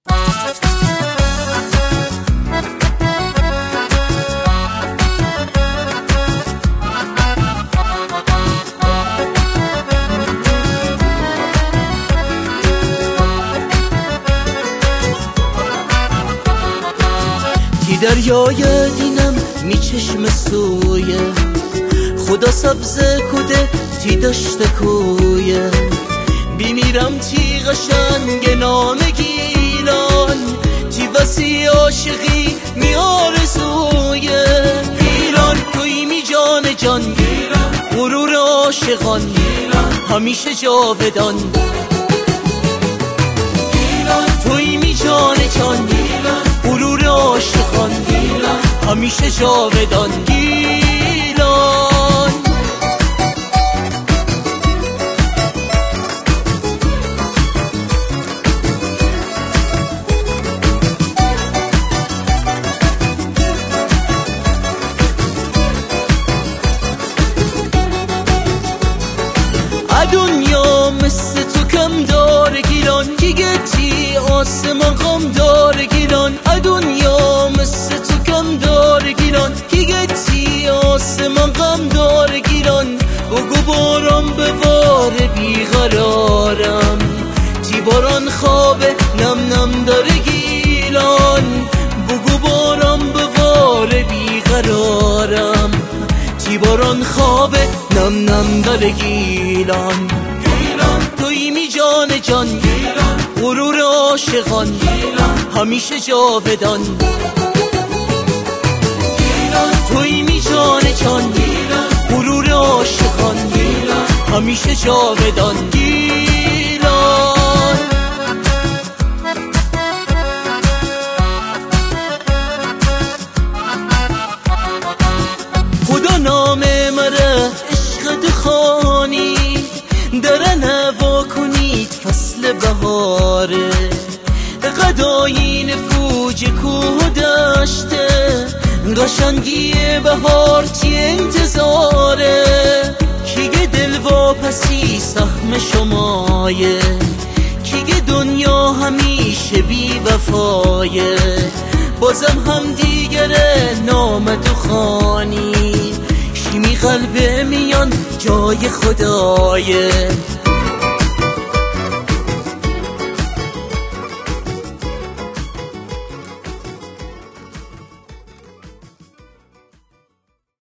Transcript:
دریای دینم می چشم سویه خدا سبزه کده تی دشت کویه بیمیرم تی قشنگ نام گیلان تی وسی عاشقی می آرزویه گیلان توی می جان جان گیلان غرور عاشقان گیلان همیشه جاودان گیلان توی می جان جان گیلان غرور عاشقان گیلان همیشه جاودان گیلان دنیا مثل تو کم داره گیلان دیگه تی آسمان غم داره گیلان دنیا مثل تو کم داره گیلان دیگه تی آسمان غم داره گیلان بگو باران بواره بیقرارم تی باران خوابه نم نم داره گیلان بگو باران بواره بیقرارم تی باران خوابه نم نم داره گیلان گیلان توی می جان جان گیلان غرور عاشقان گیلان همیشه جاودان گیلان توی می جان جان گیلان غرور عاشقان گیلان همیشه جاودان گیلان خدا نام مره عشق دخانی داره نوا کنید فصل بهاره قدای نفوج کوه داشته قشنگی بهار تی انتظاره کیگه دل واپسی سهم شمایه کیگه دنیا همیشه بی وفایه بازم هم دیگره نام دخانی شیمی قلب میان جای خدایه